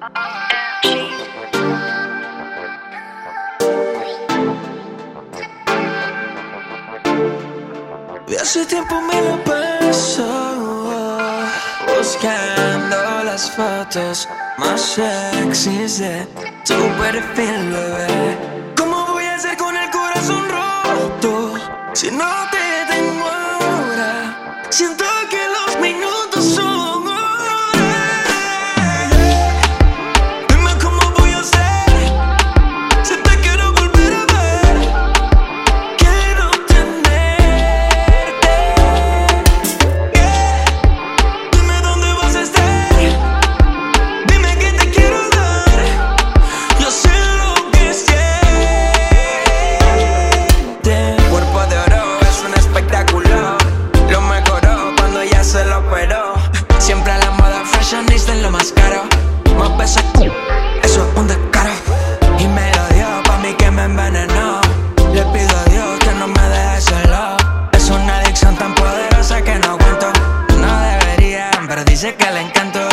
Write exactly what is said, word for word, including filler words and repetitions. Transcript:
Y hace tiempo me la paso buscando las fotos más sexys de tu perfil, bebé. ¿Cómo voy a hacer con el corazón roto si no te tengo ahora? Siento que los minutos son horas. Dime cómo voy a hacer si te quiero volver a ver. Quiero tenerte, yeah. Dime dónde vas a estar. Dime que te quiero dar. Yo sé lo que sientes. Cuerpo de oro es un espectáculo. Lo mejoró cuando ella se lo operó. Siempre a la moda fashionista en lo más caro. Más besos, eso es un descaro. Y me lo dio pa' mí que me envenenó. Le pido a Dios que no me deje solo. Es una adicción tan poderosa que no aguanto. No debería, pero dice que le encanto.